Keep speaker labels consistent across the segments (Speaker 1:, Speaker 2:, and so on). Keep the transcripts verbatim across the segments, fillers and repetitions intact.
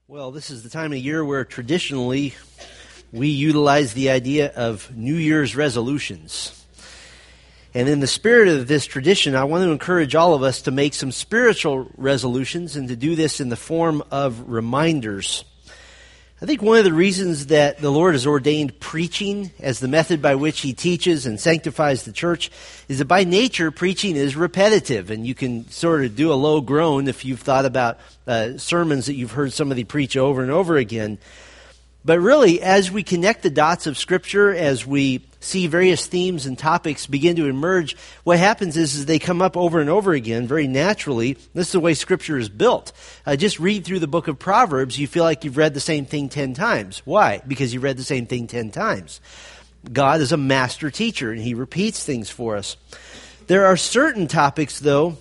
Speaker 1: Well, this is the time of year where traditionally we utilize the idea of New Year's resolutions. And in the spirit of this tradition, I want to encourage all of us to make some spiritual resolutions and to do this in the form of reminders. I think one of the reasons that the Lord has ordained preaching as the method by which He teaches and sanctifies the church is that by nature, preaching is repetitive. And you can sort of do a low groan if you've thought about uh, sermons that you've heard somebody preach over and over again. But really, as we connect the dots of Scripture, as we see various themes and topics begin to emerge, what happens is, is they come up over and over again very naturally. This is the way Scripture is built. Uh, just read through the book of Proverbs, you feel like you've read the same thing ten times. Why? Because you read the same thing ten times. God is a master teacher, and He repeats things for us. There are certain topics, though,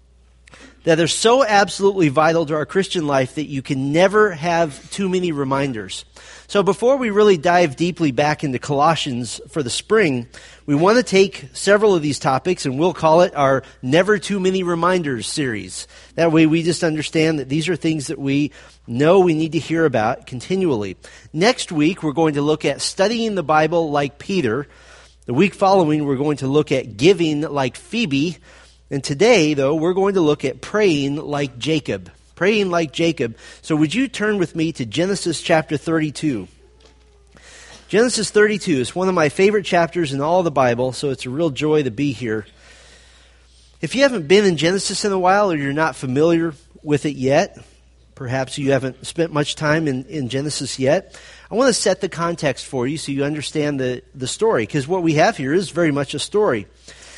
Speaker 1: that are so absolutely vital to our Christian life that you can never have too many reminders. So before we really dive deeply back into Colossians for the spring, we want to take several of these topics and we'll call it our Never Too Many Reminders series. That way we just understand that these are things that we know we need to hear about continually. Next week we're going to look at studying the Bible like Peter. The week following we're going to look at giving like Phoebe. And today, though, we're going to look at praying like Jacob. Praying like Jacob. So would you turn with me to Genesis chapter thirty-two? Genesis thirty-two is one of my favorite chapters in all of the Bible, so it's a real joy to be here. If you haven't been in Genesis in a while, or you're not familiar with it yet, perhaps you haven't spent much time in, in Genesis yet, I want to set the context for you so you understand the, the story, because what we have here is very much a story.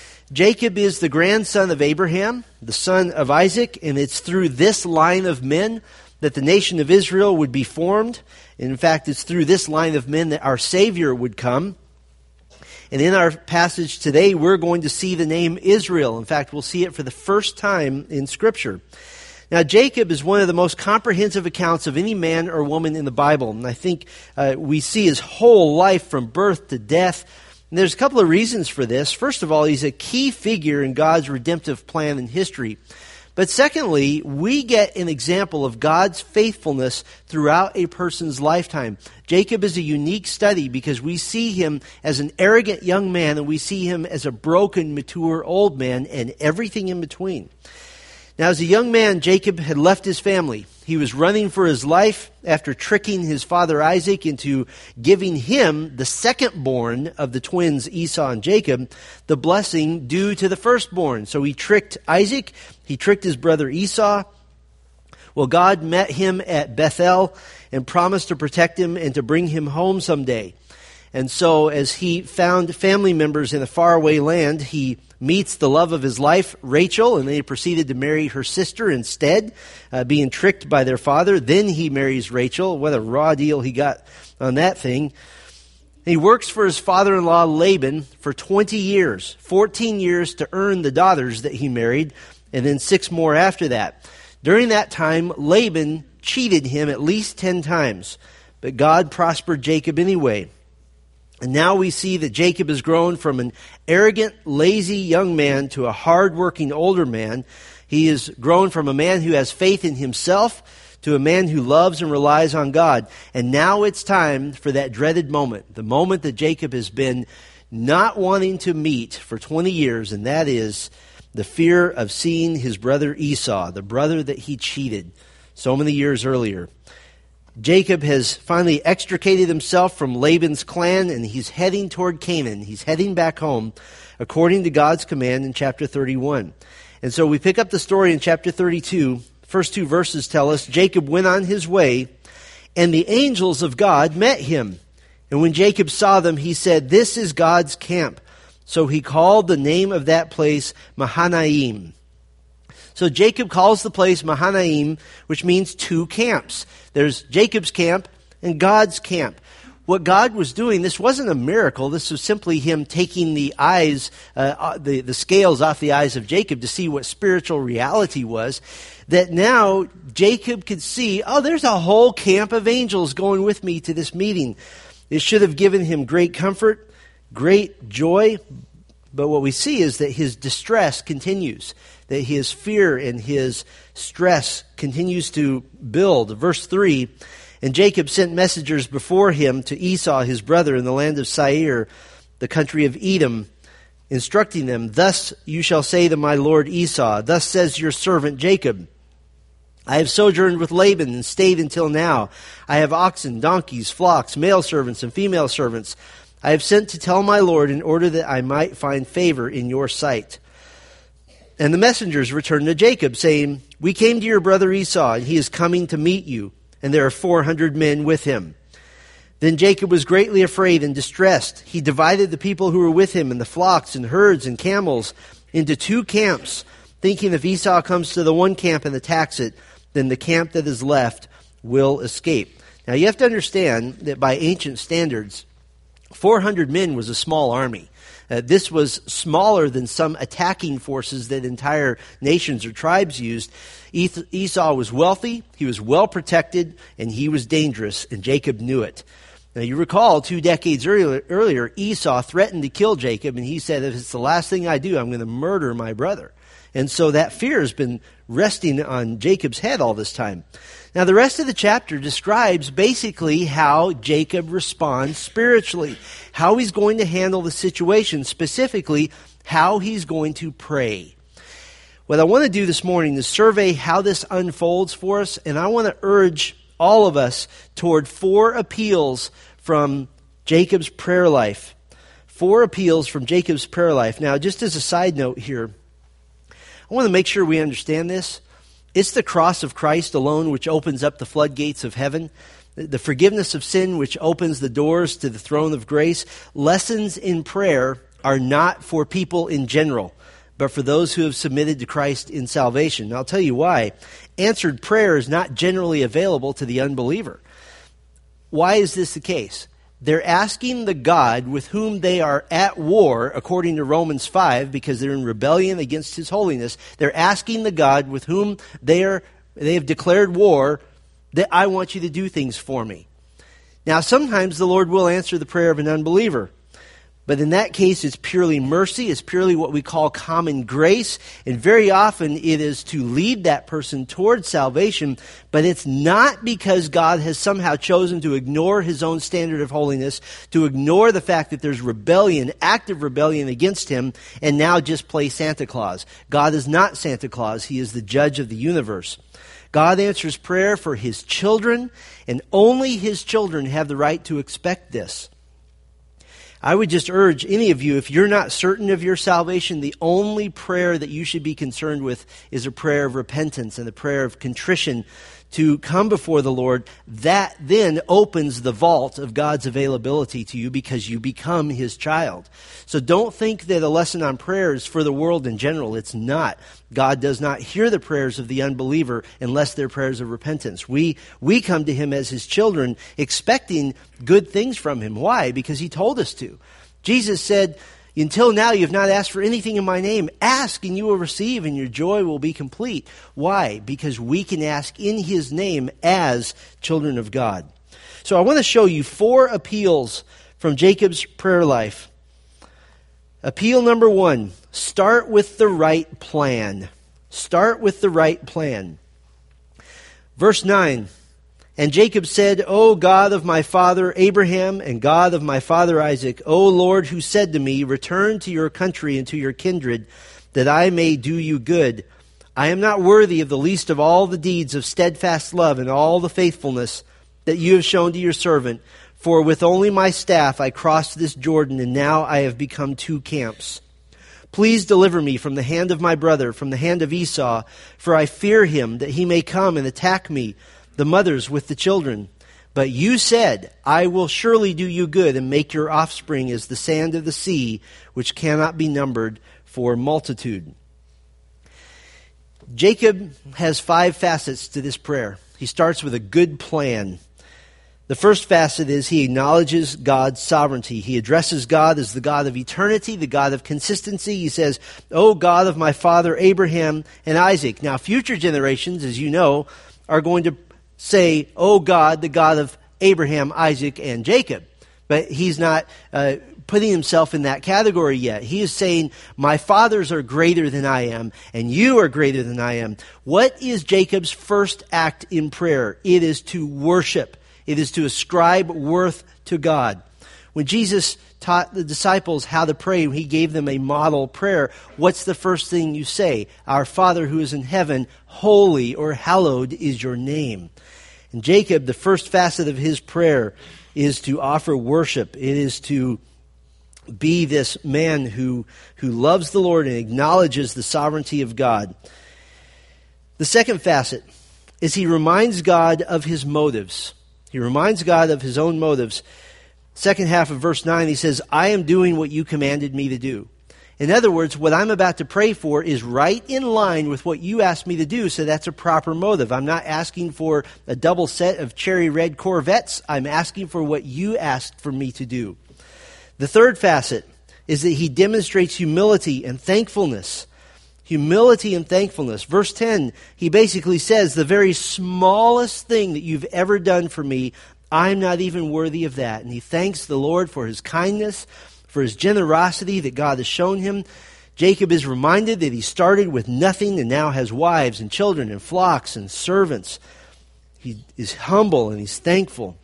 Speaker 1: Jacob is the grandson of Abraham, the son of Isaac, and it's through this line of men that the nation of Israel would be formed. In fact, it's through this line of men that our Savior would come. And in our passage today, we're going to see the name Israel. In fact, we'll see it for the first time in Scripture. Now, Jacob is one of the most comprehensive accounts of any man or woman in the Bible. And I think uh, we see his whole life from birth to death. And there's a couple of reasons for this. First of all, he's a key figure in God's redemptive plan in history. But secondly, we get an example of God's faithfulness throughout a person's lifetime. Jacob is a unique study because we see him as an arrogant young man and we see him as a broken, mature old man and everything in between. Now, as a young man, Jacob had left his family. He was running for his life after tricking his father Isaac into giving him, the second-born of the twins Esau and Jacob, the blessing due to the firstborn. So he tricked Isaac, he tricked his brother Esau. Well, God met him at Bethel and promised to protect him and to bring him home someday. And so as he found family members in a faraway land, he meets the love of his life, Rachel, and then he proceeded to marry her sister instead, uh, being tricked by their father. Then he marries Rachel. What a raw deal he got on that thing. He works for his father-in-law Laban for twenty years, fourteen years to earn the daughters that he married, and then six more after that. During that time, Laban cheated him at least ten times, but God prospered Jacob anyway. And now we see that Jacob has grown from an arrogant, lazy young man to a hard-working older man. He has grown from a man who has faith in himself to a man who loves and relies on God. And now it's time for that dreaded moment, the moment that Jacob has been not wanting to meet for twenty years, and that is the fear of seeing his brother Esau, the brother that he cheated so many years earlier. Jacob has finally extricated himself from Laban's clan, and he's heading toward Canaan. He's heading back home according to God's command in chapter thirty-one. And so we pick up the story in chapter thirty-two. First two verses tell us, Jacob went on his way, and the angels of God met him. And when Jacob saw them, he said, "This is God's camp." So he called the name of that place Mahanaim. So Jacob calls the place Mahanaim, which means two camps. There's Jacob's camp and God's camp. What God was doing, this wasn't a miracle. This was simply him taking the eyes, uh, the, the scales off the eyes of Jacob to see what spiritual reality was. That now Jacob could see, oh, there's a whole camp of angels going with me to this meeting. It should have given him great comfort, great joy. But what we see is that his distress continues. that his fear and his stress continues to build. Verse three, and Jacob sent messengers before him to Esau his brother in the land of Seir, the country of Edom, instructing them, thus you shall say to my lord Esau, thus says your servant Jacob, I have sojourned with Laban and stayed until now. I have oxen, donkeys, flocks, male servants and female servants. I have sent to tell my lord in order that I might find favor in your sight. And the messengers returned to Jacob, saying, we came to your brother Esau, and he is coming to meet you, and there are four hundred men with him. Then Jacob was greatly afraid and distressed. He divided the people who were with him and the flocks and herds and camels into two camps, thinking if Esau comes to the one camp and attacks it, then the camp that is left will escape. Now you have to understand that by ancient standards, four hundred men was a small army. Uh, this was smaller than some attacking forces that entire nations or tribes used. Esau was wealthy, he was well protected, and he was dangerous, and Jacob knew it. Now you recall two decades earlier, earlier, Esau threatened to kill Jacob, and he said, if it's the last thing I do, I'm going to murder my brother. And so that fear has been resting on Jacob's head all this time. Now the rest of the chapter describes basically how Jacob responds spiritually, how he's going to handle the situation, specifically how he's going to pray. What I want to do this morning is survey how this unfolds for us, and I want to urge all of us toward four appeals from Jacob's prayer life. Four appeals from Jacob's prayer life. Now, just as a side note here, I want to make sure we understand this. It's the cross of Christ alone which opens up the floodgates of heaven. The forgiveness of sin which opens the doors to the throne of grace. Lessons in prayer are not for people in general, but for those who have submitted to Christ in salvation. Now, I'll tell you why. Answered prayer is not generally available to the unbeliever. Why is this the case? They're asking the God with whom they are at war, according to Romans five, because they're in rebellion against his holiness. They're asking the God with whom they are they have declared war, that I want you to do things for me. Now, sometimes the Lord will answer the prayer of an unbeliever. But in that case, it's purely mercy. It's purely what we call common grace. And very often it is to lead that person towards salvation. But it's not because God has somehow chosen to ignore his own standard of holiness, to ignore the fact that there's rebellion, active rebellion against him, and now just play Santa Claus. God is not Santa Claus. He is the judge of the universe. God answers prayer for his children, and only his children have the right to expect this. I would just urge any of you, if you're not certain of your salvation, the only prayer that you should be concerned with is a prayer of repentance and a prayer of contrition to come before the Lord. That then opens the vault of God's availability to you because you become his child. So don't think that a lesson on prayer is for the world in general. It's not. God does not hear the prayers of the unbeliever unless they're prayers of repentance. We we come to him as his children expecting good things from him. Why? Because he told us to. Jesus said, until now you have not asked for anything in my name. Ask and you will receive and your joy will be complete. Why? Because we can ask in his name as children of God. So I want to show you four appeals from Jacob's prayer life. Appeal number one, start with the right plan. Start with the right plan. Verse nine, and Jacob said, O God of my father Abraham and God of my father Isaac, O Lord, who said to me, return to your country and to your kindred, that I may do you good. I am not worthy of the least of all the deeds of steadfast love and all the faithfulness that you have shown to your servant. For with only my staff I crossed this Jordan, and now I have become two camps. Please deliver me from the hand of my brother, from the hand of Esau, for I fear him, that he may come and attack me, the mothers with the children. But you said, I will surely do you good and make your offspring as the sand of the sea, which cannot be numbered for multitude. Jacob has five facets to this prayer. He starts with a good plan. The first facet is he acknowledges God's sovereignty. He addresses God as the God of eternity, the God of consistency. He says, O God of my father Abraham and Isaac. Now, future generations, as you know, are going to say, O God, the God of Abraham, Isaac, and Jacob. But he's not uh, putting himself in that category yet. He is saying, my fathers are greater than I am, and you are greater than I am. What is Jacob's first act in prayer? It is to worship. It is to ascribe worth to God. When Jesus taught the disciples how to pray, he gave them a model prayer. What's the first thing you say? Our Father who is in heaven, holy or hallowed is your name. And Jacob, the first facet of his prayer is to offer worship. It is to be this man who, who loves the Lord and acknowledges the sovereignty of God. The second facet is he reminds God of his motives. He reminds God of his own motives. Second half of verse nine, he says, I am doing what you commanded me to do. In other words, what I'm about to pray for is right in line with what you asked me to do, so that's a proper motive. I'm not asking for a double set of cherry red Corvettes. I'm asking for what you asked for me to do. The third facet is that he demonstrates humility and thankfulness. Humility and thankfulness. Verse ten, he basically says, the very smallest thing that you've ever done for me, I'm not even worthy of that. And he thanks the Lord for his kindness, for his generosity that God has shown him. Jacob is reminded that he started with nothing and now has wives and children and flocks and servants. He is humble and he's thankful.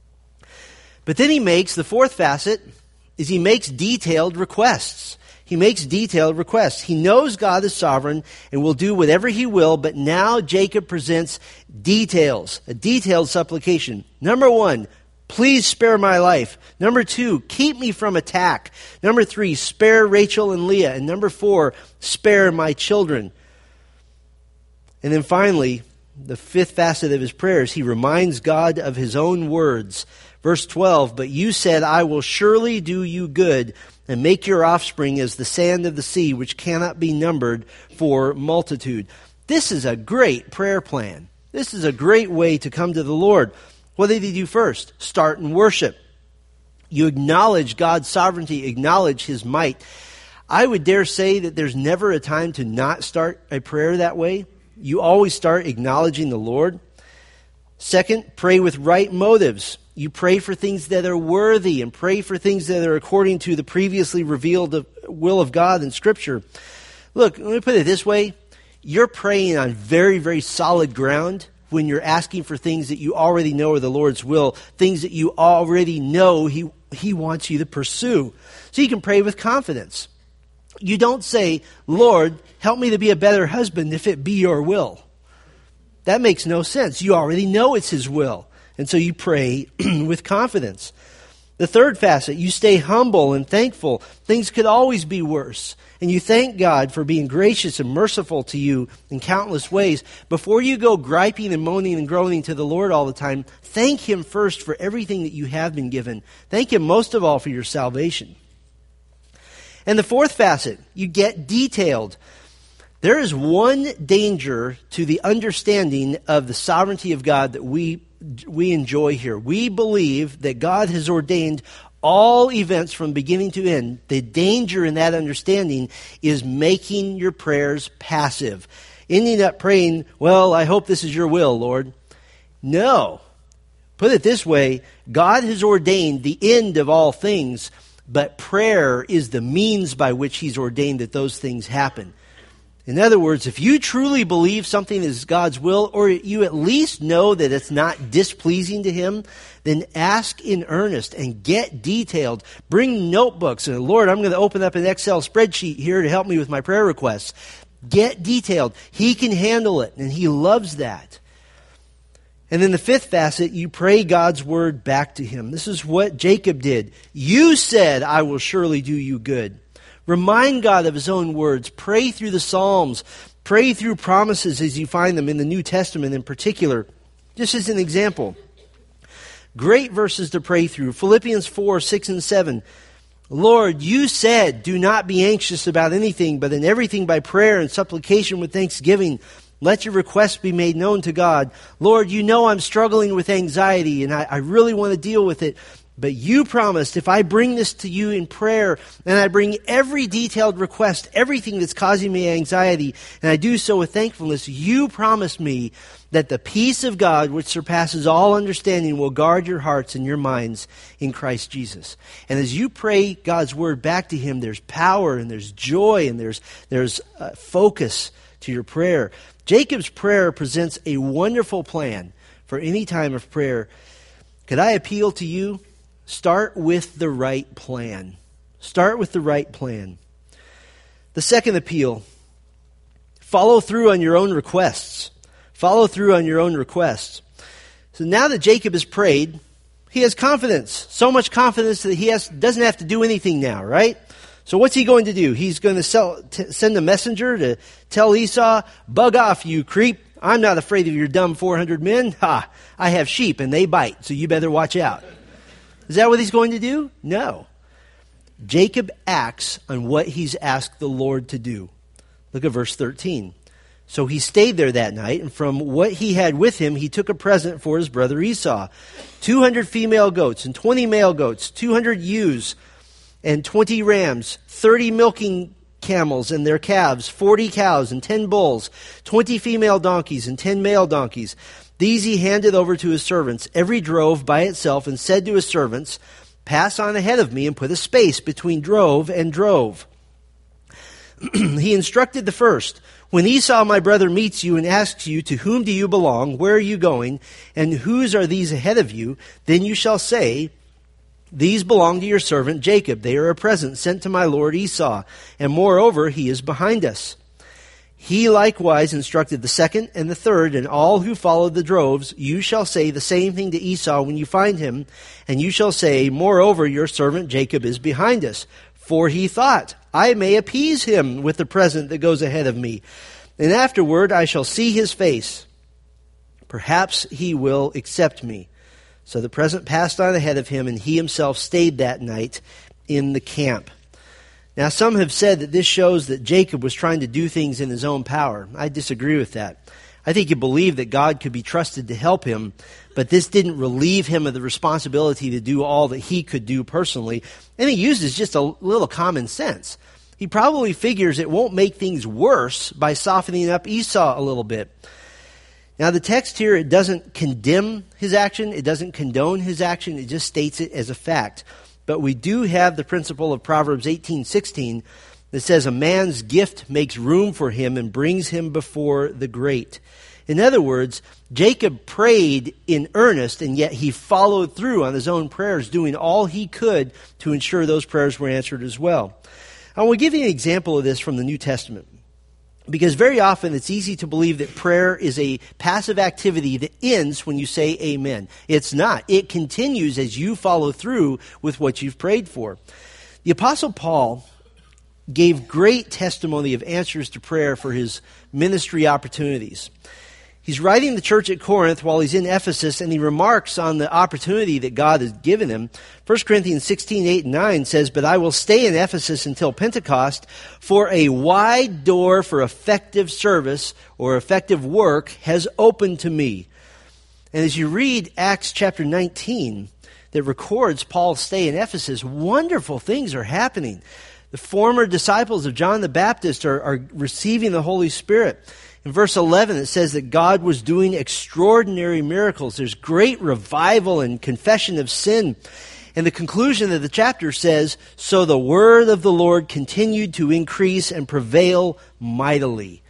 Speaker 1: But then he makes, the fourth facet, is he makes detailed requests. He makes detailed requests. He knows God is sovereign and will do whatever he will, but now Jacob presents details, a detailed supplication. Number one, please spare my life. Number two, keep me from attack. Number three, spare Rachel and Leah. And number four, spare my children. And then finally, the fifth facet of his prayers, he reminds God of his own words. Verse twelve, but you said, I will surely do you good and make your offspring as the sand of the sea, which cannot be numbered for multitude. This is a great prayer plan. This is a great way to come to the Lord. What did he do first? Start in worship. You acknowledge God's sovereignty, acknowledge his might. I would dare say that there's never a time to not start a prayer that way. You always start acknowledging the Lord. Second, pray with right motives. You pray for things that are worthy and pray for things that are according to the previously revealed will of God in Scripture. Look, let me put it this way. You're praying on very, very solid ground when you're asking for things that you already know are the Lord's will, things that you already know He, he wants you to pursue. So you can pray with confidence. You don't say, Lord, help me to be a better husband if it be your will. That makes no sense. You already know it's his will. And so you pray with confidence. The third facet, you stay humble and thankful. Things could always be worse. And you thank God for being gracious and merciful to you in countless ways. Before you go griping and moaning and groaning to the Lord all the time, thank him first for everything that you have been given. Thank him most of all for your salvation. And the fourth facet, you get detailed. There is one danger to the understanding of the sovereignty of God that we we enjoy here. We believe that God has ordained all events from beginning to end. The danger in that understanding is making your prayers passive. Ending up praying, well, I hope this is your will, Lord. No. Put it this way, God has ordained the end of all things, but prayer is the means by which he's ordained that those things happen. In other words, if you truly believe something is God's will, or you at least know that it's not displeasing to him, then ask in earnest and get detailed. Bring notebooks and, Lord, I'm going to open up an Excel spreadsheet here to help me with my prayer requests. Get detailed. He can handle it, and he loves that. And then the fifth facet, you pray God's word back to him. This is what Jacob did. You said, I will surely do you good. Remind God of his own words. Pray through the Psalms. Pray through promises as you find them in the New Testament in particular. Just as an example. Great verses to pray through. Philippians four, six, and seven. Lord, you said, do not be anxious about anything, but in everything by prayer and supplication with thanksgiving, let your requests be made known to God. Lord, you know I'm struggling with anxiety, and I, I really want to deal with it. But you promised if I bring this to you in prayer and I bring every detailed request, everything that's causing me anxiety, and I do so with thankfulness, you promised me that the peace of God, which surpasses all understanding, will guard your hearts and your minds in Christ Jesus. And as you pray God's word back to him, there's power and there's joy and there's, there's uh, focus to your prayer. Jacob's prayer presents a wonderful plan for any time of prayer. Could I appeal to you? Start with the right plan. Start with the right plan. The second appeal, follow through on your own requests. Follow through on your own requests. So now that Jacob has prayed, he has confidence. So much confidence that he has, doesn't have to do anything now, right? So what's he going to do? He's going to sell, t- send a messenger to tell Esau, bug off, you creep. I'm not afraid of your dumb four hundred men. Ha! I have sheep and they bite, so you better watch out. Is that what he's going to do? No. Jacob acts on what he's asked the Lord to do. Look at verse thirteen. So he stayed there that night, and from what he had with him, he took a present for his brother Esau. two hundred female goats and twenty male goats, two hundred ewes and twenty rams, thirty milking camels and their calves, forty cows and ten bulls, twenty female donkeys and ten male donkeys. These he handed over to his servants, every drove by itself, and said to his servants, pass on ahead of me and put a space between drove and drove. He instructed the first, when Esau my brother meets you and asks you, to whom do you belong, where are you going, and whose are these ahead of you, then you shall say, these belong to your servant Jacob. They are a present sent to my lord Esau, and moreover he is behind us. He likewise instructed the second and the third, and all who followed the droves. You shall say the same thing to Esau when you find him, and you shall say, moreover your servant Jacob is behind us. For he thought, I may appease him with the present that goes ahead of me, and afterward I shall see his face. Perhaps he will accept me. So the present passed on ahead of him, and he himself stayed that night in the camp. Now, some have said that this shows that Jacob was trying to do things in his own power. I disagree with that. I think he believed that God could be trusted to help him, but this didn't relieve him of the responsibility to do all that he could do personally. And he uses just a little common sense. He probably figures it won't make things worse by softening up Esau a little bit. Now, the text here, it doesn't condemn his action. It doesn't condone his action. It just states it as a fact. But we do have the principle of Proverbs eighteen sixteen that says a man's gift makes room for him and brings him before the great. In other words, Jacob prayed in earnest, and yet he followed through on his own prayers, doing all he could to ensure those prayers were answered as well. I will give you an example of this from the New Testament, because very often it's easy to believe that prayer is a passive activity that ends when you say amen. It's not. It continues as you follow through with what you've prayed for. The Apostle Paul gave great testimony of answers to prayer for his ministry opportunities. He's writing the church at Corinth while he's in Ephesus, and he remarks on the opportunity that God has given him. First Corinthians sixteen, eight and nine says, but I will stay in Ephesus until Pentecost, for a wide door for effective service or effective work has opened to me. And as you read Acts chapter nineteen, that records Paul's stay in Ephesus, wonderful things are happening. The former disciples of John the Baptist are, are receiving the Holy Spirit. In verse eleven, it says that God was doing extraordinary miracles. There's great revival and confession of sin. And the conclusion of the chapter says, so the word of the Lord continued to increase and prevail mightily.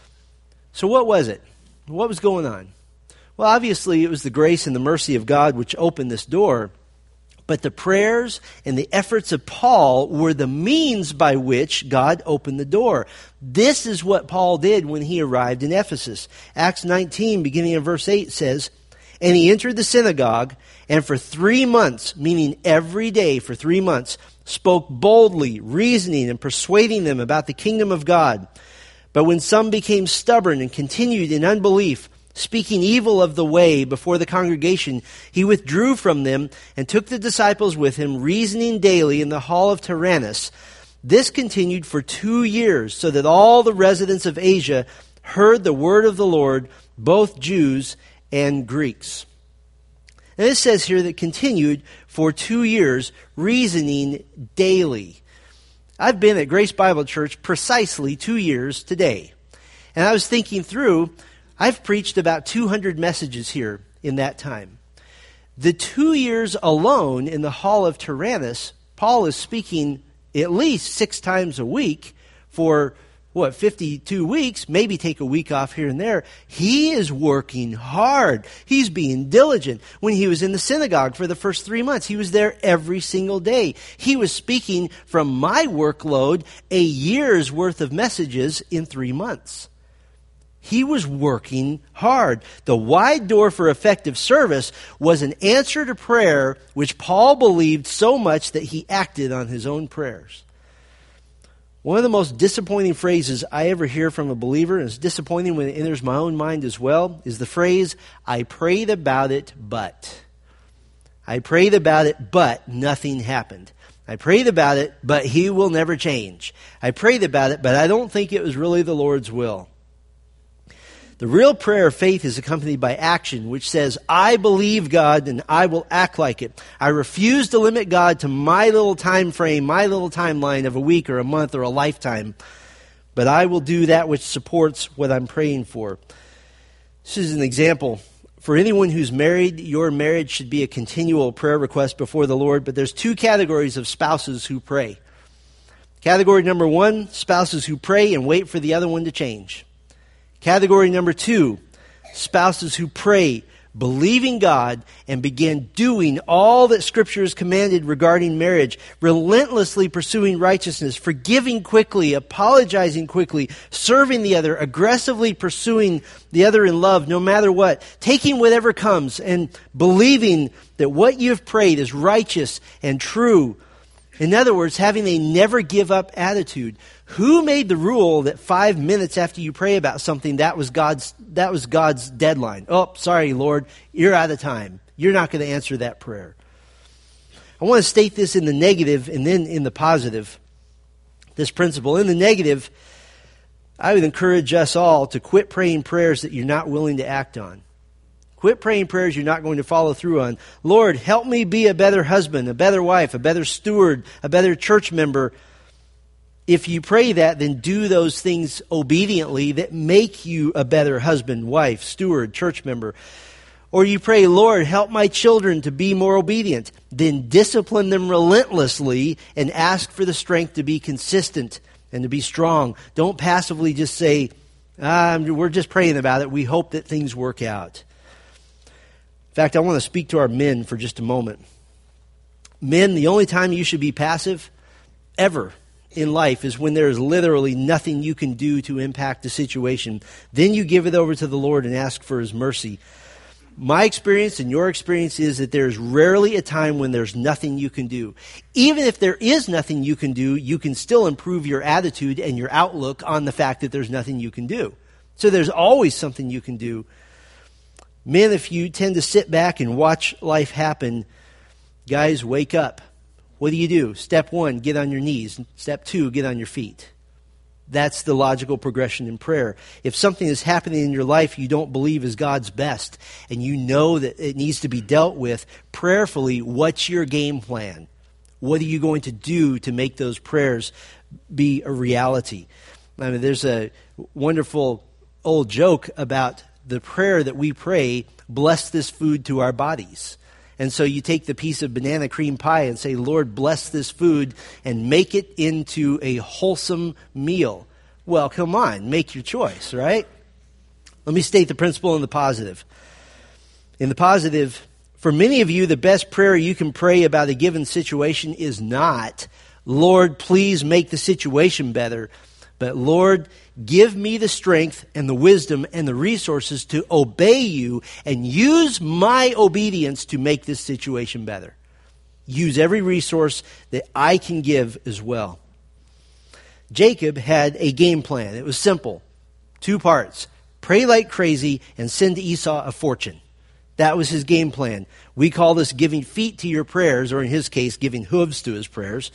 Speaker 1: So what was it? What was going on? Well, obviously it was the grace and the mercy of God which opened this door. But the prayers and the efforts of Paul were the means by which God opened the door. This is what Paul did when he arrived in Ephesus. Acts nineteen, beginning in verse eight, says, and he entered the synagogue, and for three months, meaning every day for three months, spoke boldly, reasoning and persuading them about the kingdom of God. But when some became stubborn and continued in unbelief, speaking evil of the way before the congregation, he withdrew from them and took the disciples with him, reasoning daily in the hall of Tyrannus. This continued for two years, so that all the residents of Asia heard the word of the Lord, both Jews and Greeks. And it says here that continued for two years, reasoning daily. I've been at Grace Bible Church precisely two years today. And I was thinking through, I've preached about two hundred messages here in that time. The two years alone in the Hall of Tyrannus, Paul is speaking at least six times a week for, what, fifty-two weeks, maybe take a week off here and there. He is working hard. He's being diligent. When he was in the synagogue for the first three months, he was there every single day. He was speaking from my workload a year's worth of messages in three months. He was working hard. The wide door for effective service was an answer to prayer, which Paul believed so much that he acted on his own prayers. One of the most disappointing phrases I ever hear from a believer, and it's disappointing when it enters my own mind as well, is the phrase, I prayed about it, but. I prayed about it, but nothing happened. I prayed about it, but he will never change. I prayed about it, but I don't think it was really the Lord's will. The real prayer of faith is accompanied by action, which says, I believe God and I will act like it. I refuse to limit God to my little time frame, my little timeline of a week or a month or a lifetime, but I will do that which supports what I'm praying for. This is an example. For anyone who's married, your marriage should be a continual prayer request before the Lord, but there's two categories of spouses who pray. Category number one, spouses who pray and wait for the other one to change. Category number two, spouses who pray, believing God, and begin doing all that Scripture has commanded regarding marriage, relentlessly pursuing righteousness, forgiving quickly, apologizing quickly, serving the other, aggressively pursuing the other in love, no matter what, taking whatever comes, and believing that what you've prayed is righteous and true. In other words, having a never give up attitude. Who made the rule that five minutes after you pray about something, that was God's that was God's deadline? Oh, sorry, Lord, you're out of time. You're not going to answer that prayer. I want to state this in the negative and then in the positive, this principle. In the negative, I would encourage us all to quit praying prayers that you're not willing to act on. Quit praying prayers you're not going to follow through on. Lord, help me be a better husband, a better wife, a better steward, a better church member. If you pray that, then do those things obediently that make you a better husband, wife, steward, church member. Or you pray, Lord, help my children to be more obedient. Then discipline them relentlessly and ask for the strength to be consistent and to be strong. Don't passively just say, ah, we're just praying about it. We hope that things work out. In fact, I want to speak to our men for just a moment. Men, the only time you should be passive ever in life is when there is literally nothing you can do to impact the situation. Then you give it over to the Lord and ask for His mercy. My experience and your experience is that there's rarely a time when there's nothing you can do. Even if there is nothing you can do, you can still improve your attitude and your outlook on the fact that there's nothing you can do. So there's always something you can do. Men, if you tend to sit back and watch life happen, guys, wake up. What do you do? Step one, get on your knees. Step two, get on your feet. That's the logical progression in prayer. If something is happening in your life you don't believe is God's best, and you know that it needs to be dealt with prayerfully, what's your game plan? What are you going to do to make those prayers be a reality? I mean, there's a wonderful old joke about the prayer that we pray, bless this food to our bodies. And so you take the piece of banana cream pie and say, Lord, bless this food and make it into a wholesome meal. Well, come on, make your choice, right? Let me state the principle in the positive. In the positive, for many of you, the best prayer you can pray about a given situation is not, Lord, please make the situation better, but Lord, give me the strength and the wisdom and the resources to obey you and use my obedience to make this situation better. Use every resource that I can give as well. Jacob had a game plan. It was simple. Two parts. Pray like crazy and send Esau a fortune. That was his game plan. We call this giving feet to your prayers, or in his case, giving hooves to his prayers.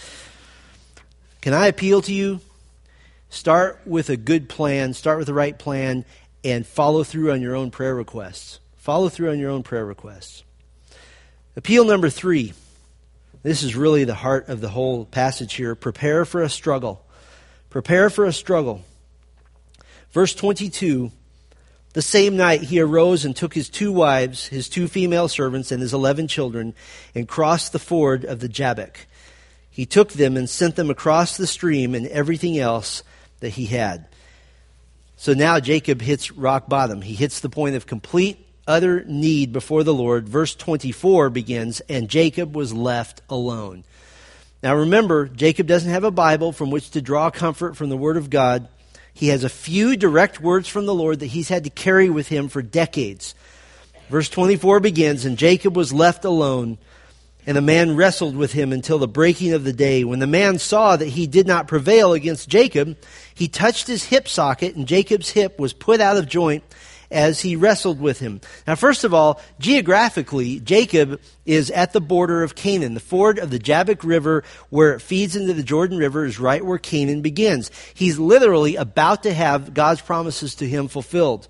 Speaker 1: Can I appeal to you? Start with a good plan, start with the right plan, and follow through on your own prayer requests. Follow through on your own prayer requests. Appeal number three. This is really the heart of the whole passage here. Prepare for a struggle. Prepare for a struggle. Verse twenty-two, The same night he arose and took his two wives, his two female servants, and his eleven children, and crossed the ford of the Jabbok. He took them and sent them across the stream and everything else that he had. So now Jacob hits rock bottom. He hits the point of complete, utter need before the Lord. Verse twenty-four begins, and Jacob was left alone. Now remember, Jacob doesn't have a Bible from which to draw comfort from the Word of God. He has a few direct words from the Lord that he's had to carry with him for decades. Verse twenty-four begins, and Jacob was left alone, and the man wrestled with him until the breaking of the day. When the man saw that he did not prevail against Jacob, he touched his hip socket, and Jacob's hip was put out of joint as he wrestled with him. Now, first of all, geographically, Jacob is at the border of Canaan. The ford of the Jabbok River, where it feeds into the Jordan River, is right where Canaan begins. He's literally about to have God's promises to him fulfilled.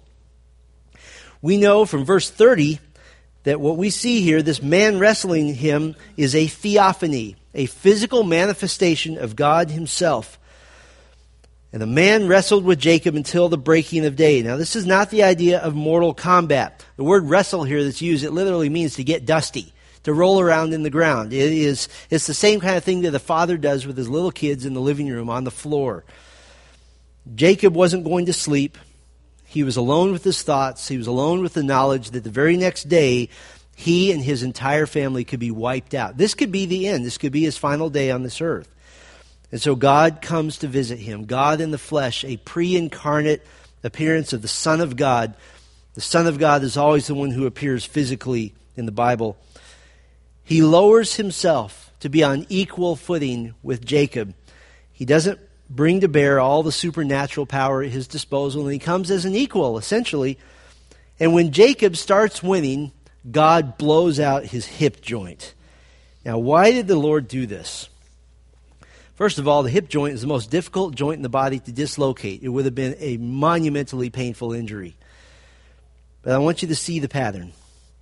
Speaker 1: We know from verse thirty that what we see here, this man wrestling him, is a theophany, a physical manifestation of God himself. And the man wrestled with Jacob until the breaking of day. Now, this is not the idea of mortal combat. The word wrestle here that's used, it literally means to get dusty, to roll around in the ground. It is, it's the same kind of thing that the father does with his little kids in the living room on the floor. Jacob wasn't going to sleep. He was alone with his thoughts. He was alone with the knowledge that the very next day, he and his entire family could be wiped out. This could be the end. This could be his final day on this earth. And so God comes to visit him. God in the flesh, a pre-incarnate appearance of the Son of God. The Son of God is always the one who appears physically in the Bible. He lowers himself to be on equal footing with Jacob. He doesn't bring to bear all the supernatural power at his disposal, and he comes as an equal, essentially. And when Jacob starts winning, God blows out his hip joint. Now, why did the Lord do this? First of all, the hip joint is the most difficult joint in the body to dislocate. It would have been a monumentally painful injury. But I want you to see the pattern.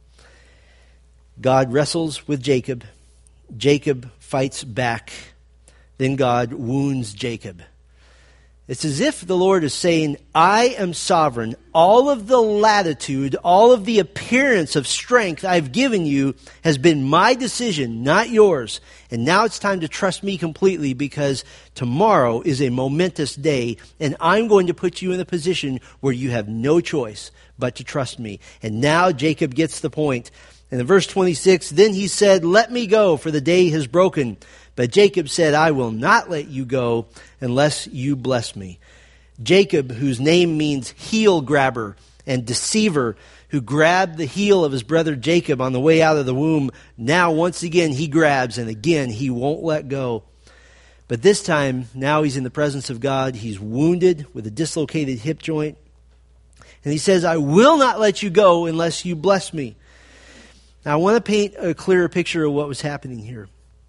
Speaker 1: God wrestles with Jacob. Jacob fights back. Then God wounds Jacob. It's as if the Lord is saying, I am sovereign. All of the latitude, all of the appearance of strength I've given you has been my decision, not yours. And now it's time to trust me completely, because tomorrow is a momentous day, and I'm going to put you in a position where you have no choice but to trust me. And now Jacob gets the point. And in verse twenty-six, then he said, let me go, for the day has broken. But Jacob said, I will not let you go unless you bless me. Jacob, whose name means heel grabber and deceiver, who grabbed the heel of his brother Jacob on the way out of the womb, now once again he grabs, and again he won't let go. But this time, now he's in the presence of God. He's wounded with a dislocated hip joint. And he says, I will not let you go unless you bless me. Now I want to paint a clearer picture of what was happening here.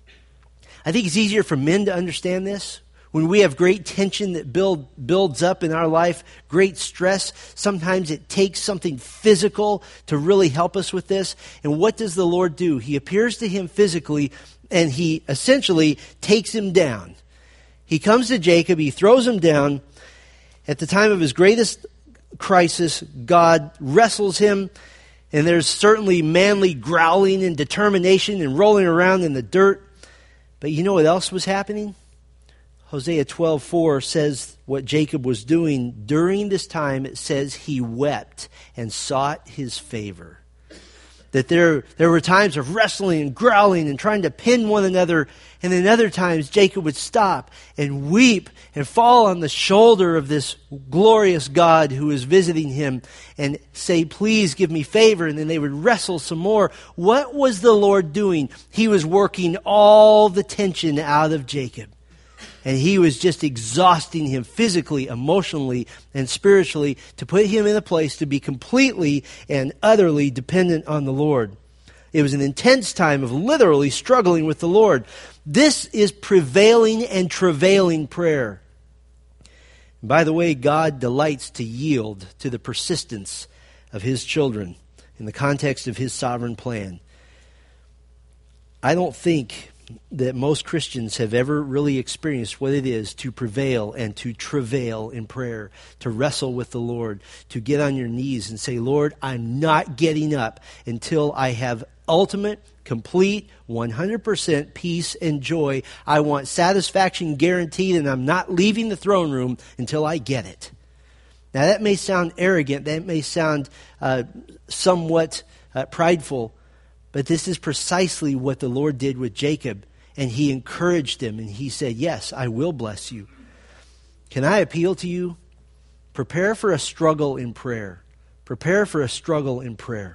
Speaker 1: I think it's easier for men to understand this. When we have great tension that build, builds up in our life, great stress, sometimes it takes something physical to really help us with this. And what does the Lord do? He appears to him physically, and he essentially takes him down. He comes to Jacob, he throws him down. At the time of his greatest crisis, God wrestles him, and there's certainly manly growling and determination and rolling around in the dirt. But you know what else was happening? Hosea twelve four says what Jacob was doing during this time. It says he wept and sought his favor. That there, there were times of wrestling and growling and trying to pin one another. And then other times Jacob would stop and weep and fall on the shoulder of this glorious God who is visiting him and say, please give me favor. And then they would wrestle some more. What was the Lord doing? He was working all the tension out of Jacob. And he was just exhausting him physically, emotionally, and spiritually to put him in a place to be completely and utterly dependent on the Lord. It was an intense time of literally struggling with the Lord. This is prevailing and travailing prayer. And by the way, God delights to yield to the persistence of his children in the context of his sovereign plan. I don't think that most Christians have ever really experienced what it is to prevail and to travail in prayer, to wrestle with the Lord, to get on your knees and say, Lord, I'm not getting up until I have ultimate, complete, one hundred percent peace and joy. I want satisfaction guaranteed, and I'm not leaving the throne room until I get it. Now, that may sound arrogant. That may sound uh, somewhat uh, prideful. But this is precisely what the Lord did with Jacob. And he encouraged him. And he said, yes, I will bless you. Can I appeal to you? Prepare for a struggle in prayer. Prepare for a struggle in prayer.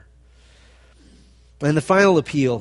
Speaker 1: And the final appeal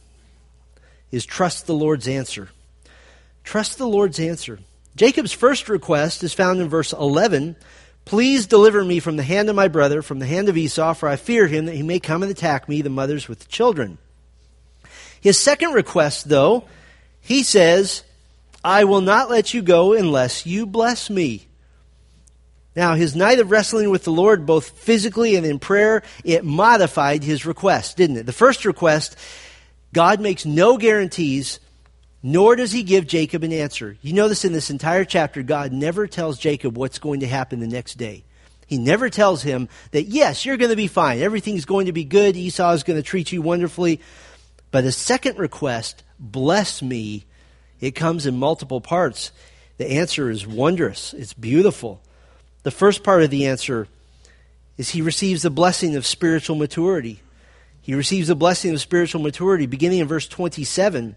Speaker 1: is trust the Lord's answer. Trust the Lord's answer. Jacob's first request is found in verse eleven. Please deliver me from the hand of my brother, from the hand of Esau, for I fear him that he may come and attack me, the mothers with the children. His second request, though, he says, I will not let you go unless you bless me. Now, his night of wrestling with the Lord, both physically and in prayer, it modified his request, didn't it? The first request, God makes no guarantees, nor does he give Jacob an answer. You notice in this entire chapter, God never tells Jacob what's going to happen the next day. He never tells him that, yes, you're going to be fine. Everything's going to be good. Esau is going to treat you wonderfully. But the second request, bless me, it comes in multiple parts. The answer is wondrous. It's beautiful. The first part of the answer is he receives the blessing of spiritual maturity. He receives the blessing of spiritual maturity beginning in verse twenty-seven.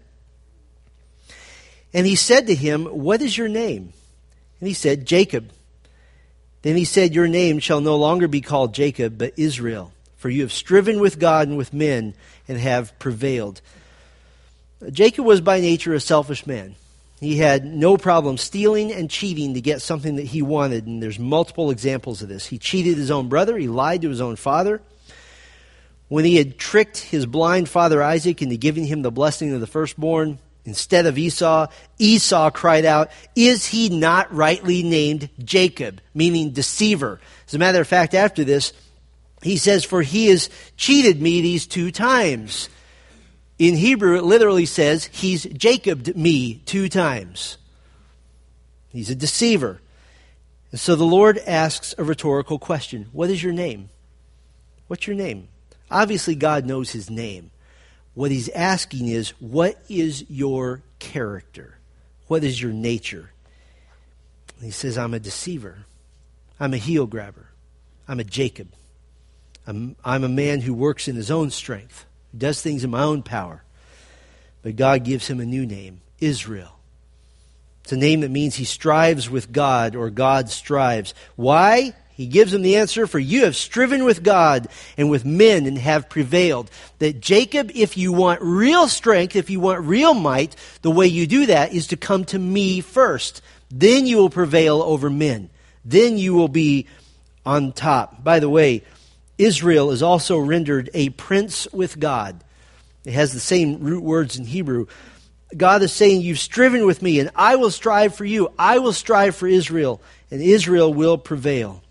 Speaker 1: And he said to him, what is your name? And he said, Jacob. Then he said, your name shall no longer be called Jacob, but Israel. For you have striven with God and with men and have prevailed. Jacob was by nature a selfish man. He had no problem stealing and cheating to get something that he wanted. And there's multiple examples of this. He cheated his own brother. He lied to his own father. When he had tricked his blind father Isaac into giving him the blessing of the firstborn, instead of Esau, Esau cried out, is he not rightly named Jacob? Meaning deceiver. As a matter of fact, after this, he says, for he has cheated me these two times. In Hebrew, it literally says, he's Jacobed me two times. He's a deceiver. And so the Lord asks a rhetorical question. What is your name? What's your name? Obviously, God knows his name. What he's asking is, what is your character? What is your nature? And he says, I'm a deceiver. I'm a heel grabber. I'm a Jacob. I'm, I'm a man who works in his own strength, who does things in my own power. But God gives him a new name, Israel. It's a name that means he strives with God, or God strives. Why? He gives him the answer, for you have striven with God and with men and have prevailed. That Jacob, if you want real strength, if you want real might, the way you do that is to come to me first. Then you will prevail over men. Then you will be on top. By the way, Israel is also rendered a prince with God. It has the same root words in Hebrew. God is saying, you've striven with me, and I will strive for you. I will strive for Israel, and Israel will prevail.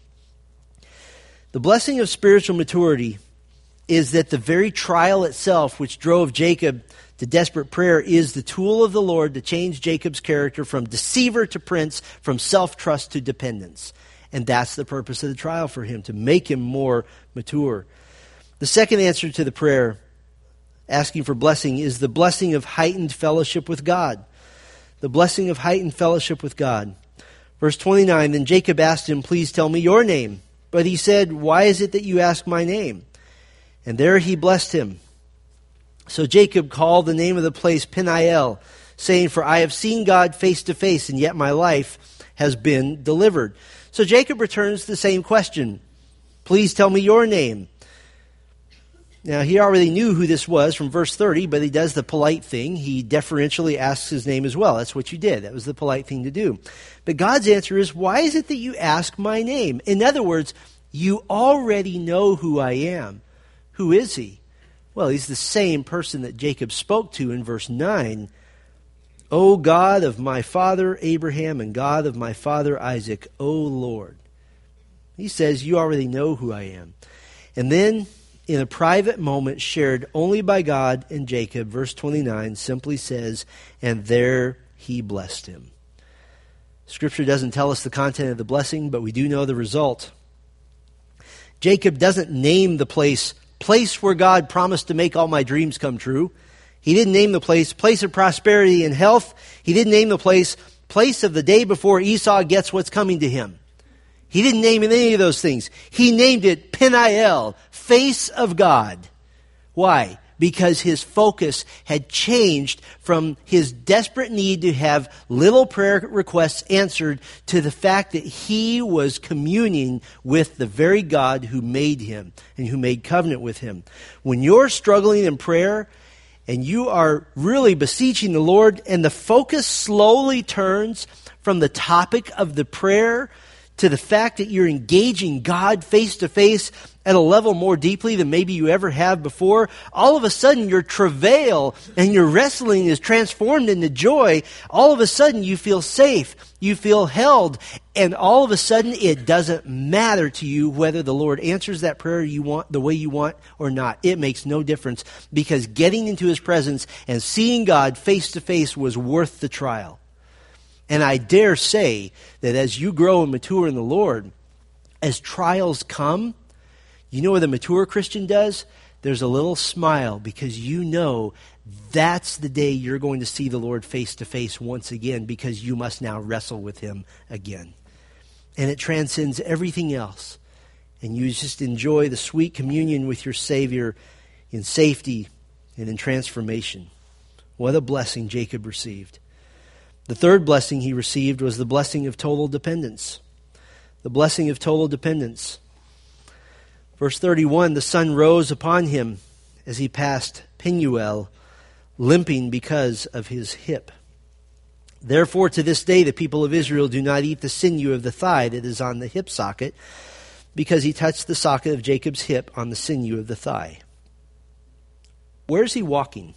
Speaker 1: The blessing of spiritual maturity is that the very trial itself, which drove Jacob to desperate prayer, is the tool of the Lord to change Jacob's character from deceiver to prince, from self-trust to dependence. And that's the purpose of the trial for him, to make him more mature. The second answer to the prayer, asking for blessing, is the blessing of heightened fellowship with God. The blessing of heightened fellowship with God. Verse twenty-nine, then Jacob asked him, please tell me your name. But he said, why is it that you ask my name? And there he blessed him. So Jacob called the name of the place Peniel, saying, for I have seen God face to face, and yet my life has been delivered. So Jacob returns the same question. Please tell me your name. Now, he already knew who this was from verse thirty, but he does the polite thing. He deferentially asks his name as well. That's what you did. That was the polite thing to do. But God's answer is, why is it that you ask my name? In other words, you already know who I am. Who is he? Well, he's the same person that Jacob spoke to in verse nine. O God of my father Abraham and God of my father Isaac, O Lord. He says, you already know who I am. And then in a private moment shared only by God and Jacob, verse twenty-nine simply says, and there he blessed him. Scripture doesn't tell us the content of the blessing, but we do know the result. Jacob doesn't name the place, place where God promised to make all my dreams come true. He didn't name the place, place of prosperity and health. He didn't name the place, place of the day before Esau gets what's coming to him. He didn't name any of those things. He named it Peniel, face of God. Why? Because his focus had changed from his desperate need to have little prayer requests answered to the fact that he was communing with the very God who made him and who made covenant with him. When you're struggling in prayer and you are really beseeching the Lord and the focus slowly turns from the topic of the prayer to the fact that you're engaging God face to face at a level more deeply than maybe you ever have before, all of a sudden your travail and your wrestling is transformed into joy. All of a sudden you feel safe, you feel held, and all of a sudden it doesn't matter to you whether the Lord answers that prayer you want the way you want or not. It makes no difference, because getting into His presence and seeing God face to face was worth the trial. And I dare say that as you grow and mature in the Lord, as trials come, you know what a mature Christian does? There's a little smile, because you know that's the day you're going to see the Lord face to face once again, because you must now wrestle with Him again. And it transcends everything else. And you just enjoy the sweet communion with your Savior in safety and in transformation. What a blessing Jacob received. The third blessing he received was the blessing of total dependence. The blessing of total dependence. Verse thirty-one, the sun rose upon him as he passed Penuel, limping because of his hip. Therefore, to this day, the people of Israel do not eat the sinew of the thigh that is on the hip socket, because he touched the socket of Jacob's hip on the sinew of the thigh. Where is he walking?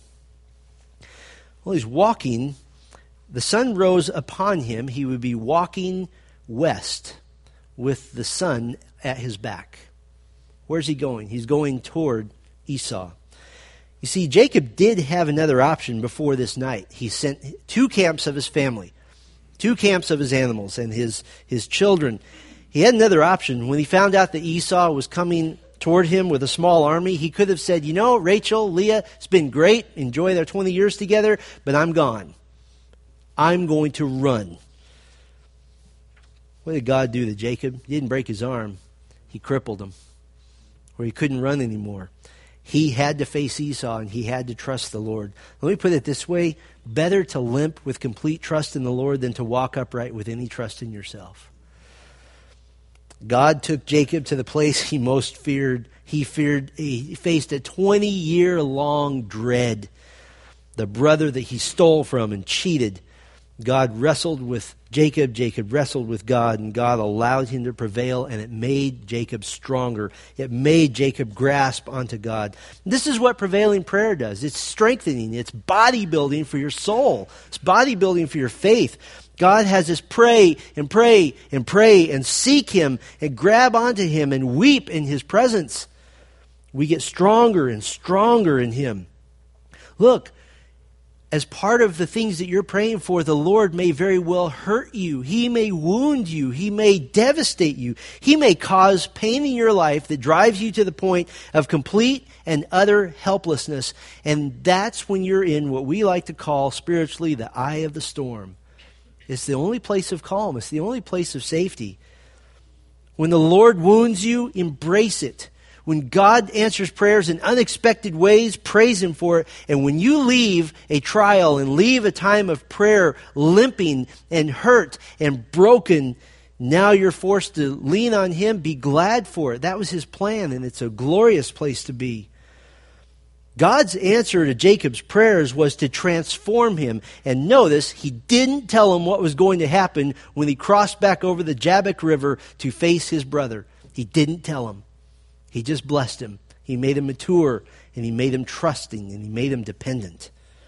Speaker 1: Well, he's walking. The sun rose upon him. He would be walking west with the sun at his back. Where's he going? He's going toward Esau. You see, Jacob did have another option before this night. He sent two camps of his family, two camps of his animals and his, his children. He had another option. When he found out that Esau was coming toward him with a small army, he could have said, you know, Rachel, Leah, it's been great. Enjoy their twenty years together, but I'm gone. I'm going to run. What did God do to Jacob? He didn't break his arm. He crippled him, where he couldn't run anymore. He had to face Esau, and he had to trust the Lord. Let me put it this way. Better to limp with complete trust in the Lord than to walk upright with any trust in yourself. God took Jacob to the place he most feared. He feared, he faced a twenty-year-long dread. The brother that he stole from and cheated. God wrestled with Jacob, Jacob wrestled with God, and God allowed him to prevail, and it made Jacob stronger. It made Jacob grasp onto God. This is what prevailing prayer does. It's strengthening. It's bodybuilding for your soul. It's bodybuilding for your faith. God has us pray and pray and pray and seek Him and grab onto Him and weep in His presence. We get stronger and stronger in Him. Look, as part of the things that you're praying for, the Lord may very well hurt you. He may wound you. He may devastate you. He may cause pain in your life that drives you to the point of complete and utter helplessness. And that's when you're in what we like to call spiritually the eye of the storm. It's the only place of calm. It's the only place of safety. When the Lord wounds you, embrace it. When God answers prayers in unexpected ways, praise Him for it. And when you leave a trial and leave a time of prayer limping and hurt and broken, now you're forced to lean on Him. Be glad for it. That was His plan, and it's a glorious place to be. God's answer to Jacob's prayers was to transform him. And notice, He didn't tell him what was going to happen when he crossed back over the Jabbok River to face his brother. He didn't tell him. He just blessed him. He made him mature, and He made him trusting, and He made him dependent.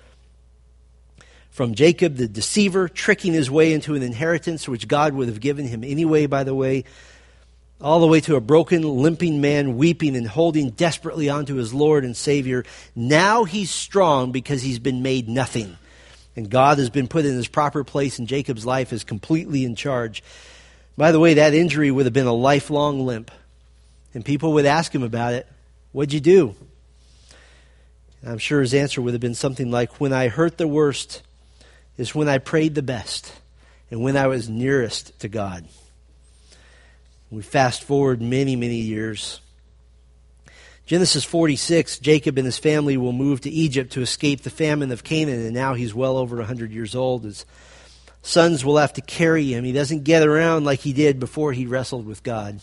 Speaker 1: From Jacob, the deceiver, tricking his way into an inheritance which God would have given him anyway, by the way, all the way to a broken, limping man, weeping and holding desperately onto his Lord and Savior. Now he's strong because he's been made nothing. And God has been put in his proper place in Jacob's life as completely in charge. By the way, that injury would have been a lifelong limp. And people would ask him about it. What'd you do? And I'm sure his answer would have been something like, when I hurt the worst is when I prayed the best and when I was nearest to God. We fast forward many, many years. Genesis forty-six, Jacob and his family will move to Egypt to escape the famine of Canaan, and now he's well over one hundred years old. His sons will have to carry him. He doesn't get around like he did before he wrestled with God.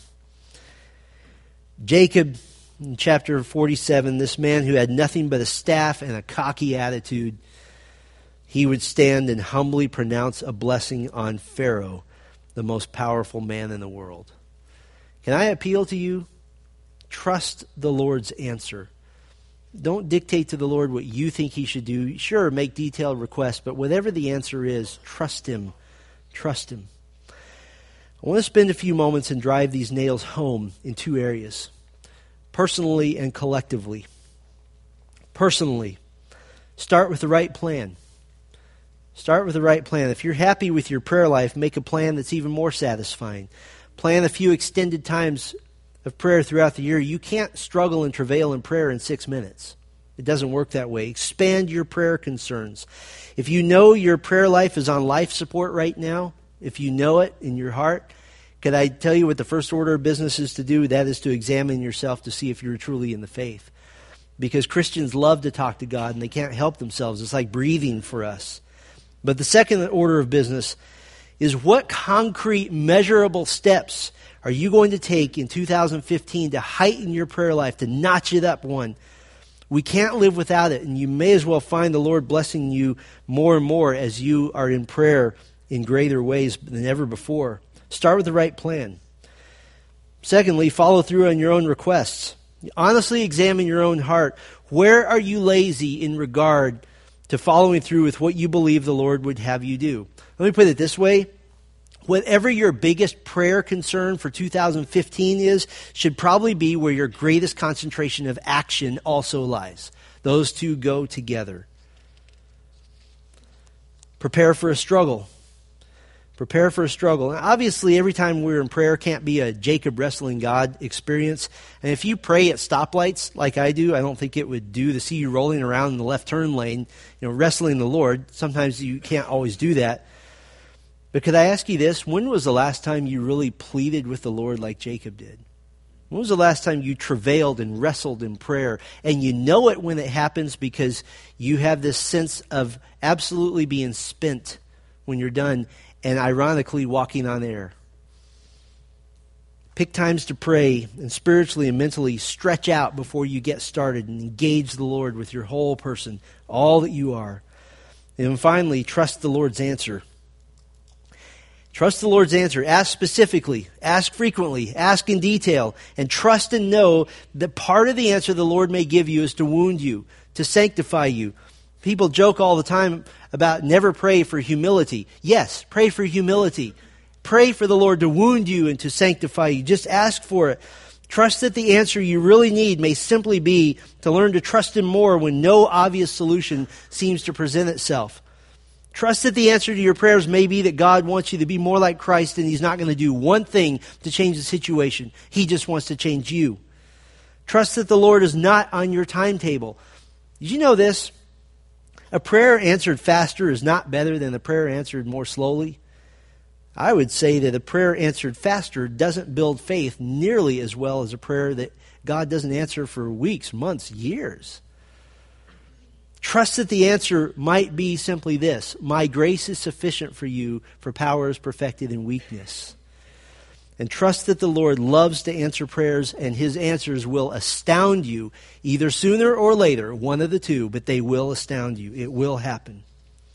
Speaker 1: Jacob, in chapter forty-seven, this man who had nothing but a staff and a cocky attitude, he would stand and humbly pronounce a blessing on Pharaoh, the most powerful man in the world. Can I appeal to you? Trust the Lord's answer. Don't dictate to the Lord what you think he should do. Sure, make detailed requests, but whatever the answer is, trust him. Trust him. I want to spend a few moments and drive these nails home in two areas, personally and collectively. Personally, start with the right plan. Start with the right plan. If you're happy with your prayer life, make a plan that's even more satisfying. Plan a few extended times of prayer throughout the year. You can't struggle and travail in prayer in six minutes. It doesn't work that way. Expand your prayer concerns. If you know your prayer life is on life support right now, if you know it in your heart, could I tell you what the first order of business is to do? That is to examine yourself to see if you're truly in the faith. Because Christians love to talk to God and they can't help themselves. It's like breathing for us. But the second order of business is, what concrete, measurable steps are you going to take in two thousand fifteen to heighten your prayer life, to notch it up one? We can't live without it, and you may as well find the Lord blessing you more and more as you are in prayer in greater ways than ever before. Start with the right plan. Secondly, follow through on your own requests. Honestly examine your own heart. Where are you lazy in regard to following through with what you believe the Lord would have you do? Let me put it this way. Whatever your biggest prayer concern for two thousand fifteen is, should probably be where your greatest concentration of action also lies. Those two go together. Prepare for a struggle. Prepare for a struggle. And obviously, every time we're in prayer can't be a Jacob wrestling God experience. And if you pray at stoplights like I do, I don't think it would do to see you rolling around in the left turn lane, you know, wrestling the Lord. Sometimes you can't always do that. But could I ask you this? When was the last time you really pleaded with the Lord like Jacob did? When was the last time you travailed and wrestled in prayer? And you know it when it happens because you have this sense of absolutely being spent when you're done, and ironically walking on air. Pick times to pray and spiritually and mentally stretch out before you get started and engage the Lord with your whole person, all that you are. And finally, trust the Lord's answer. Trust the Lord's answer. Ask specifically. Ask frequently. Ask in detail. And trust and know that part of the answer the Lord may give you is to wound you, to sanctify you. People joke all the time about never pray for humility. Yes, pray for humility. Pray for the Lord to wound you and to sanctify you. Just ask for it. Trust that the answer you really need may simply be to learn to trust Him more when no obvious solution seems to present itself. Trust that the answer to your prayers may be that God wants you to be more like Christ, and He's not going to do one thing to change the situation. He just wants to change you. Trust that the Lord is not on your timetable. Did you know this? A prayer answered faster is not better than a prayer answered more slowly. I would say that a prayer answered faster doesn't build faith nearly as well as a prayer that God doesn't answer for weeks, months, years. Trust that the answer might be simply this: my grace is sufficient for you, for power is perfected in weakness. And trust that the Lord loves to answer prayers, and His answers will astound you, either sooner or later, one of the two, but they will astound you. It will happen.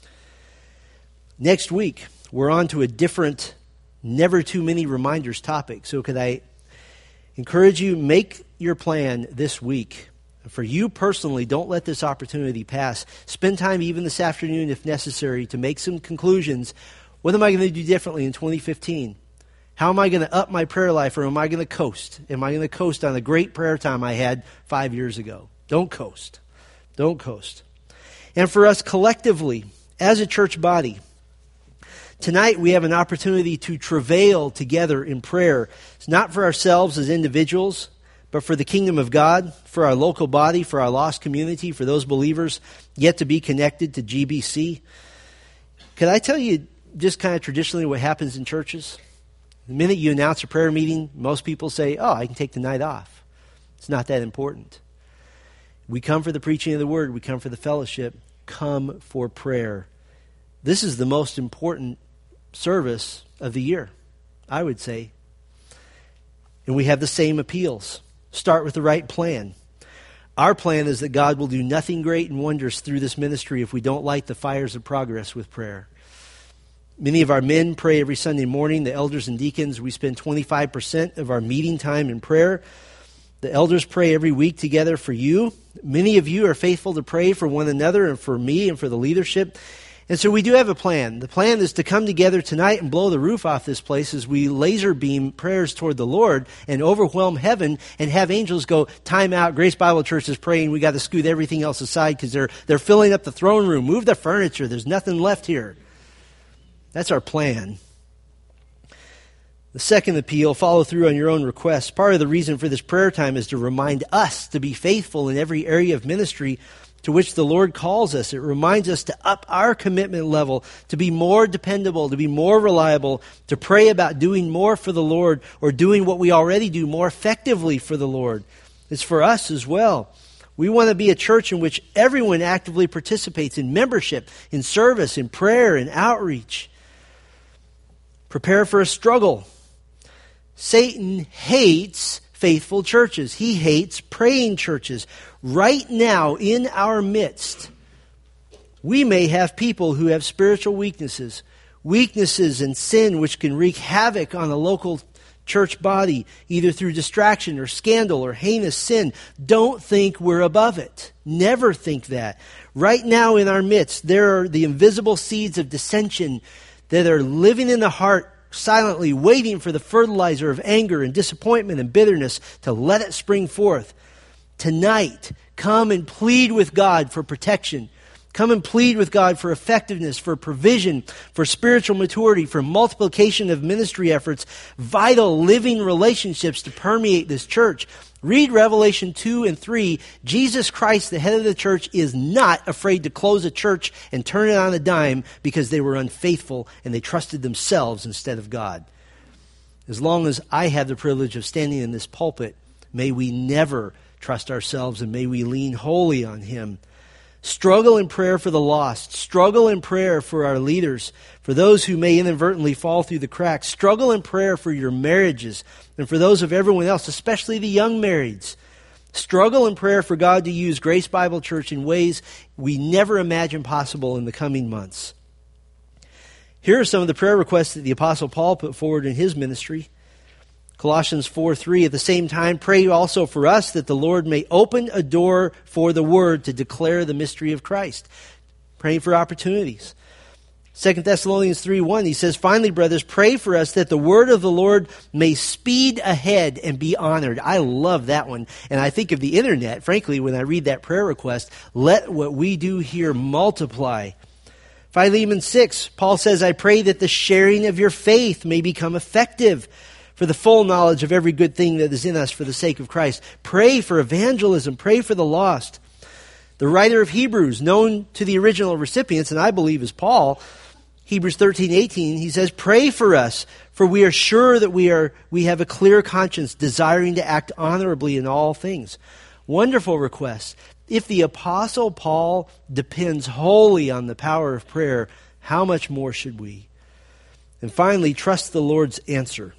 Speaker 1: Next week, we're on to a different, never too many reminders topic. So could I encourage you, make your plan this week. For you personally, don't let this opportunity pass. Spend time even this afternoon, if necessary, to make some conclusions. What am I going to do differently in twenty fifteen? How am I going to up my prayer life, or am I going to coast? Am I going to coast on the great prayer time I had five years ago? Don't coast. Don't coast. And for us collectively, as a church body, tonight we have an opportunity to travail together in prayer. It's not for ourselves as individuals, but for the kingdom of God, for our local body, for our lost community, for those believers yet to be connected to G B C. Could I tell you just kind of traditionally what happens in churches? The minute you announce a prayer meeting, most people say, oh, I can take the night off. It's not that important. We come for the preaching of the word. We come for the fellowship. Come for prayer. This is the most important service of the year, I would say. And we have the same appeals. Start with the right plan. Our plan is that God will do nothing great and wonders through this ministry if we don't light the fires of progress with prayer. Many of our men pray every Sunday morning. The elders and deacons, we spend twenty-five percent of our meeting time in prayer. The elders pray every week together for you. Many of you are faithful to pray for one another and for me and for the leadership. And so we do have a plan. The plan is to come together tonight and blow the roof off this place as we laser beam prayers toward the Lord and overwhelm heaven and have angels go, time out, Grace Bible Church is praying, we got to scoot everything else aside because they're, they're filling up the throne room. Move the furniture, there's nothing left here. That's our plan. The second appeal, follow through on your own requests. Part of the reason for this prayer time is to remind us to be faithful in every area of ministry to which the Lord calls us. It reminds us to up our commitment level, to be more dependable, to be more reliable, to pray about doing more for the Lord or doing what we already do more effectively for the Lord. It's for us as well. We want to be a church in which everyone actively participates in membership, in service, in prayer, in outreach. Prepare for a struggle. Satan hates faithful churches. He hates praying churches. Right now, in our midst, we may have people who have spiritual weaknesses, weaknesses and sin which can wreak havoc on a local church body, either through distraction or scandal or heinous sin. Don't think we're above it. Never think that. Right now in our midst, there are the invisible seeds of dissension that are living in the heart silently, waiting for the fertilizer of anger and disappointment and bitterness to let it spring forth. Tonight, come and plead with God for protection. Come and plead with God for effectiveness, for provision, for spiritual maturity, for multiplication of ministry efforts, vital living relationships to permeate this church. Read Revelation two and three. Jesus Christ, the head of the church, is not afraid to close a church and turn it on a dime because they were unfaithful and they trusted themselves instead of God. As long as I have the privilege of standing in this pulpit, may we never trust ourselves and may we lean wholly on Him. Struggle in prayer for the lost. Struggle in prayer for our leaders, for those who may inadvertently fall through the cracks. Struggle in prayer for your marriages and for those of everyone else, especially the young marrieds. Struggle in prayer for God to use Grace Bible Church in ways we never imagined possible in the coming months. Here are some of the prayer requests that the Apostle Paul put forward in his ministry. Colossians four three, at the same time, pray also for us that the Lord may open a door for the word to declare the mystery of Christ. Praying for opportunities. Second Thessalonians three one, he says, finally, brothers, pray for us that the word of the Lord may speed ahead and be honored. I love that one. And I think of the internet, frankly, when I read that prayer request, let what we do here multiply. Philemon six, Paul says, I pray that the sharing of your faith may become effective for the full knowledge of every good thing that is in us for the sake of Christ. Pray for evangelism. Pray for the lost. The writer of Hebrews, known to the original recipients, and I believe is Paul, Hebrews thirteen eighteen, he says, pray for us, for we are sure that we are we have a clear conscience, desiring to act honorably in all things. Wonderful request. If the Apostle Paul depends wholly on the power of prayer, how much more should we? And finally, trust the Lord's answer.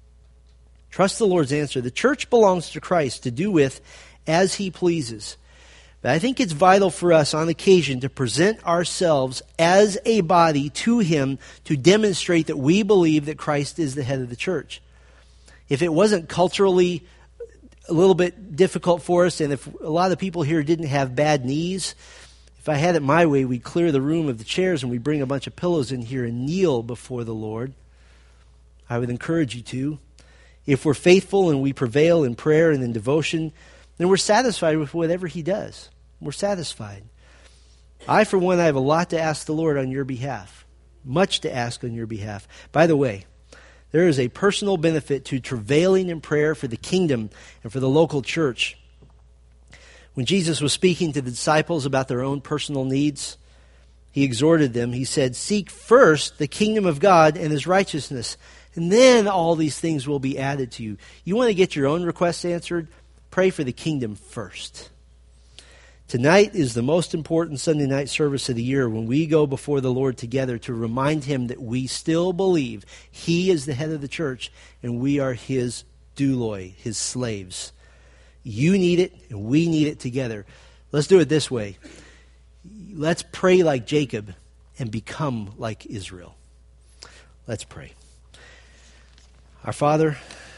Speaker 1: Trust the Lord's answer. The church belongs to Christ to do with as He pleases. But I think it's vital for us on occasion to present ourselves as a body to Him to demonstrate that we believe that Christ is the head of the church. If it wasn't culturally a little bit difficult for us, and if a lot of people here didn't have bad knees, if I had it my way, we'd clear the room of the chairs and we'd bring a bunch of pillows in here and kneel before the Lord. I would encourage you to. If we're faithful and we prevail in prayer and in devotion, then we're satisfied with whatever he does. We're satisfied. I, for one, I have a lot to ask the Lord on your behalf. Much to ask on your behalf. By the way, there is a personal benefit to travailing in prayer for the kingdom and for the local church. When Jesus was speaking to the disciples about their own personal needs, he exhorted them. He said, "Seek first the kingdom of God and his righteousness, and then all these things will be added to you." You want to get your own requests answered? Pray for the kingdom first. Tonight is the most important Sunday night service of the year when we go before the Lord together to remind him that we still believe he is the head of the church and we are his douloi, his slaves. You need it and we need it together. Let's do it this way. Let's pray like Jacob and become like Israel. Let's pray. Our Father,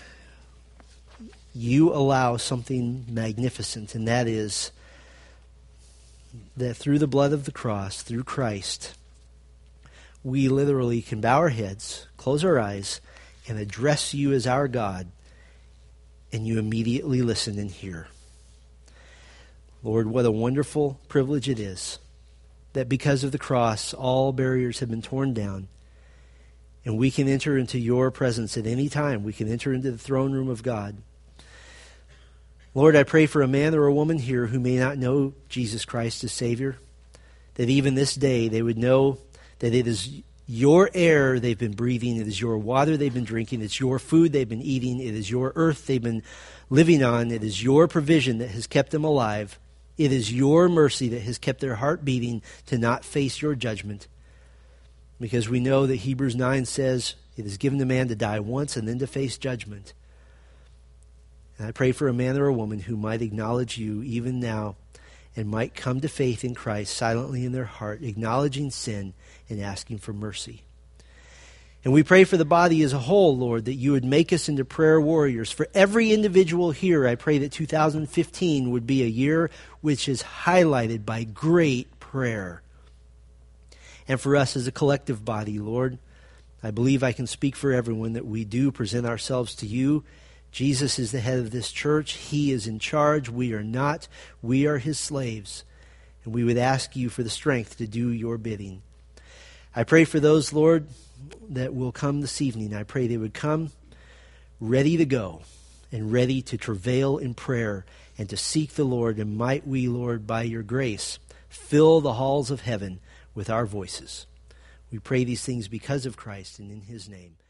Speaker 1: you allow something magnificent, and that is that through the blood of the cross, through Christ, we literally can bow our heads, close our eyes, and address you as our God, and you immediately listen and hear. Lord, what a wonderful privilege it is that because of the cross, all barriers have been torn down, and we can enter into your presence at any time. We can enter into the throne room of God. Lord, I pray for a man or a woman here who may not know Jesus Christ as Savior, that even this day they would know that it is your air they've been breathing, it is your water they've been drinking, it's your food they've been eating, it is your earth they've been living on, it is your provision that has kept them alive, it is your mercy that has kept their heart beating to not face your judgment. Because we know that Hebrews nine says it is given to man to die once and then to face judgment. And I pray for a man or a woman who might acknowledge you even now and might come to faith in Christ silently in their heart, acknowledging sin and asking for mercy. And we pray for the body as a whole, Lord, that you would make us into prayer warriors. For every individual here, I pray that two thousand fifteen would be a year which is highlighted by great prayer. And for us as a collective body, Lord, I believe I can speak for everyone that we do present ourselves to you. Jesus is the head of this church. He is in charge. We are not. We are his slaves. And we would ask you for the strength to do your bidding. I pray for those, Lord, that will come this evening. I pray they would come ready to go and ready to travail in prayer and to seek the Lord. And might we, Lord, by your grace, fill the halls of heaven with our voices. We pray these things because of Christ and in his name.